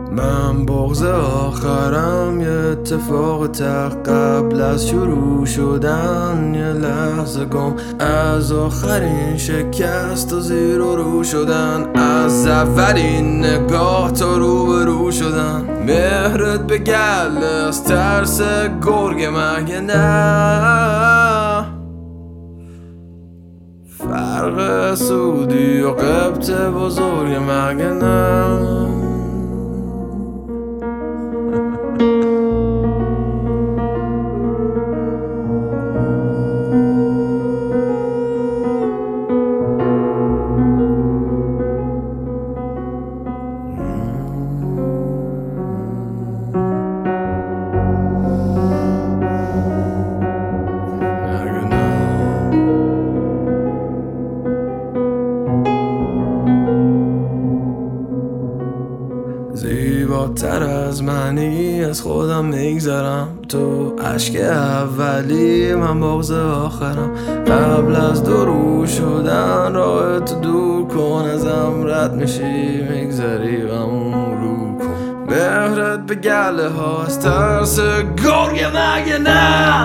من بغض آخرم یه اتفاق تق قبل از شروع شدن، یه لحظه گم از آخرین شکست و زیر و رو شدن، از اولین نگاه تا روبرو شدن. مهرت به گله از ترس گرگ مگه نه؟ فرق سعودی و قبط بزرگ مگه نه؟ زیباتر از منی از خودم میگذرم، تو عشق اولی من بغض آخرم. قبل از درو شدن راهت دور کن، ازم رد میشی میگذری غمو مرور کن. مهرت به گله ها از ترس گرگ مگه نه؟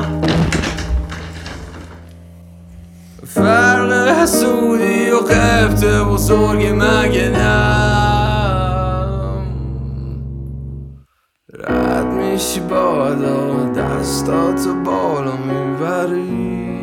فرق حسودی و قبط بزرگ مگه نه؟ رد میشی بادا دستاتو بالا میبری،